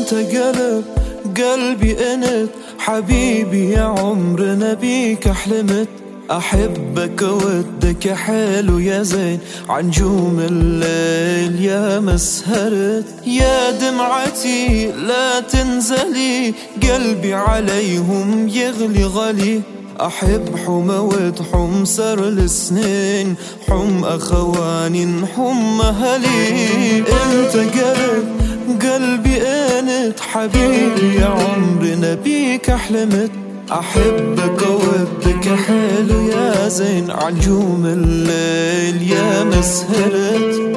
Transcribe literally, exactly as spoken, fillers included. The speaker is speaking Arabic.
انت قلب قلبي انت حبيبي يا عمرنا بيك حلمت أحبك ودك يا حلو يا زين عنجوم الليل يا مسهرت يا دمعتي لا تنزلي قلبي عليهم يغلي غلي أحب حم ود حم سر السنين حم أخواني حم أهلي انت قلب قلبي انت حبيبي يا عمرنا بيك حلمت أحبك ودك يا حلو يا زين عنجوم الليل يا مسهرت